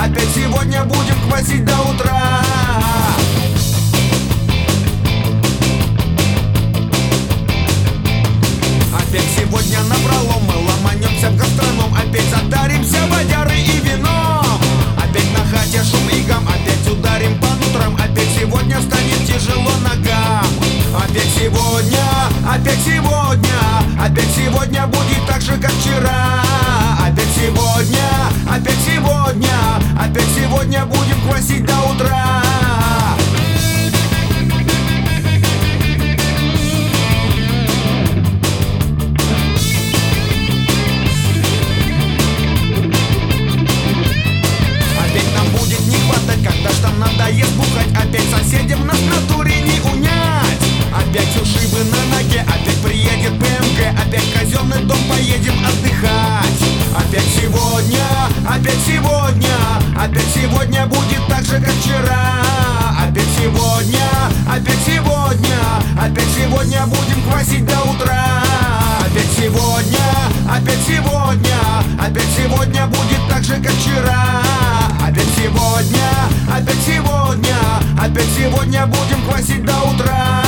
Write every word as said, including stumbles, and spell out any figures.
опять сегодня будем квасить до утра. Опять сегодня набралом мы ломанемся в гастроном, опять задаримся водярой и вином. Опять на хате шум и гам, опять ударим по нутрам, опять сегодня станет тяжело ногам. Опять сегодня, опять сегодня, опять сегодня будет так же, как вчера. Опять сегодня, опять сегодня, опять сегодня будем квасить до утра. Когда ж там надоест бухать, опять соседям нас в натуре не унять. Опять ушибы на ноге, опять приедет БМГ, опять казенный дом поедем отдыхать. Опять сегодня, опять сегодня, опять сегодня будет так же, как вчера. Опять сегодня, опять сегодня, опять сегодня будем квасить до утра. Опять сегодня, опять сегодня, опять сегодня будет так же, как вчера. Опять сегодня, опять сегодня, опять сегодня будем квасить до утра.